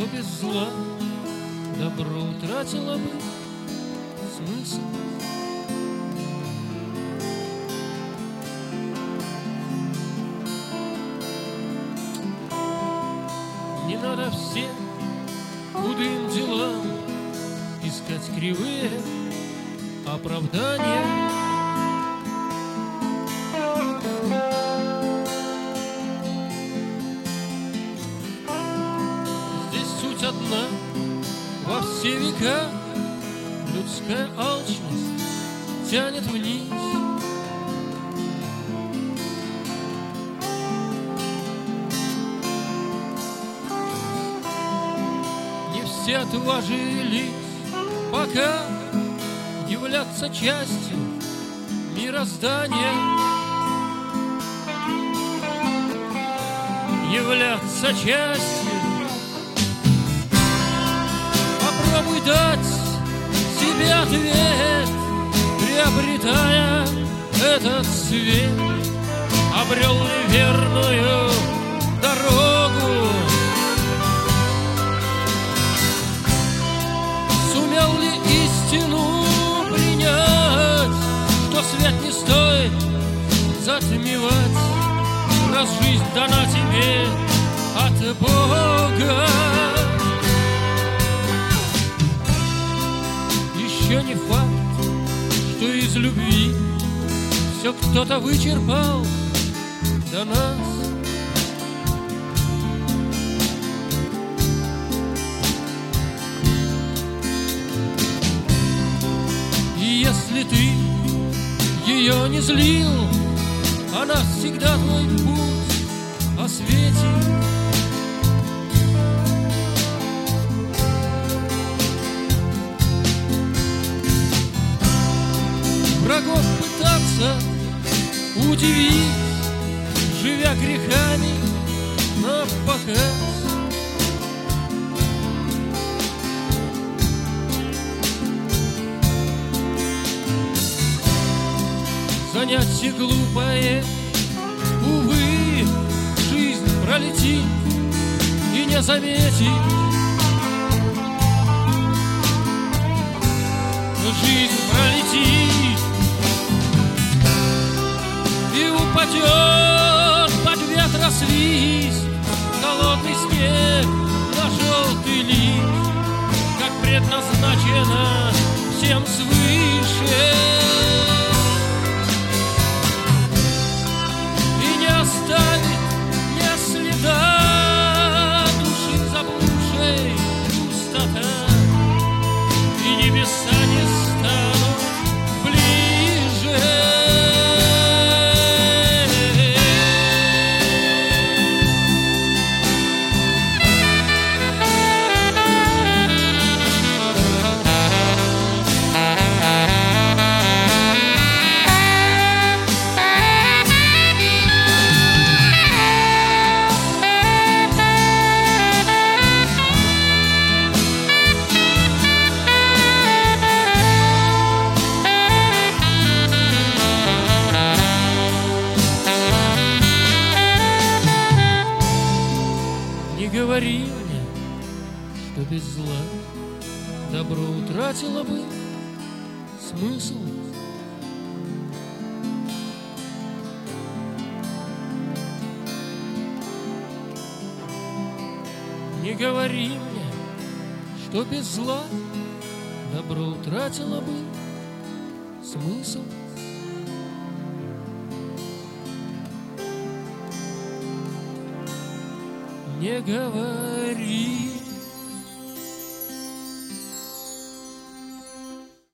без зла добро утратило бы смысл. Не надо всем худым делам искать кривые оправдания. Здесь суть одна во все века: людская алчность тянет вниз. Не все отважились пока являться частью мироздания, являться частью. Попробуй дать себе ответ, приобретая этот свет. Обрел ли верную дорогу? Сумел ли истину принять, что свет не стоит затмевать, раз жизнь дана тебе от Бога? Еще не факт, что из любви все кто-то вычерпал до нас. Если ты ее не злил, она всегда твой путь осветит. Врагов пытаться удивить, живя грехами напоказ. Занятие глупое, увы, жизнь пролетит и не заметит. Жизнь пролетит и упадет под ветросвист холодный снег на желтый лист, как предназначено всем свыше. Оставит не следа души заблудшей пустота, и небеса не станут ближе. Не говори мне, что без зла добро утратило бы смысл. Не говори мне, что без зла добро утратило бы смысл. Не говори.